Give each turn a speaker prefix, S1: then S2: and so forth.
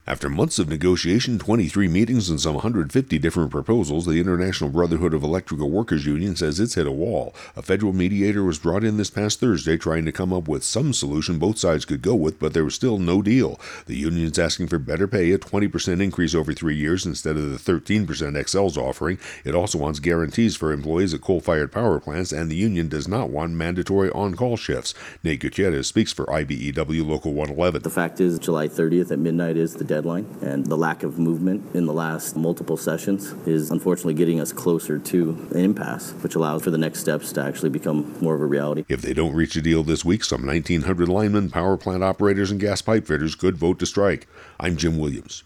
S1: After months of negotiation, 23 meetings, and some 150 different proposals, the International Brotherhood of Electrical Workers Union says it's hit a wall. A federal mediator was brought in this past Thursday trying to come up with some solution both sides could go with, but there was still no deal. The union's asking for better pay, a 20% increase over 3 years instead of the 13% Xcel's offering. It also wants guarantees for employees at coal-fired power plants, and the union does not want mandatory on-call shifts. Nate Gutierrez speaks for IBEW Local 111.
S2: The fact is, July 30th at midnight is the deadline, and the lack of movement in the last multiple sessions is unfortunately getting us closer to an impasse, which allows for the next steps to actually become more of a reality.
S1: If they don't reach a deal this week, some 1,900 linemen, power plant operators, and gas pipe fitters could vote to strike. I'm Jim Williams.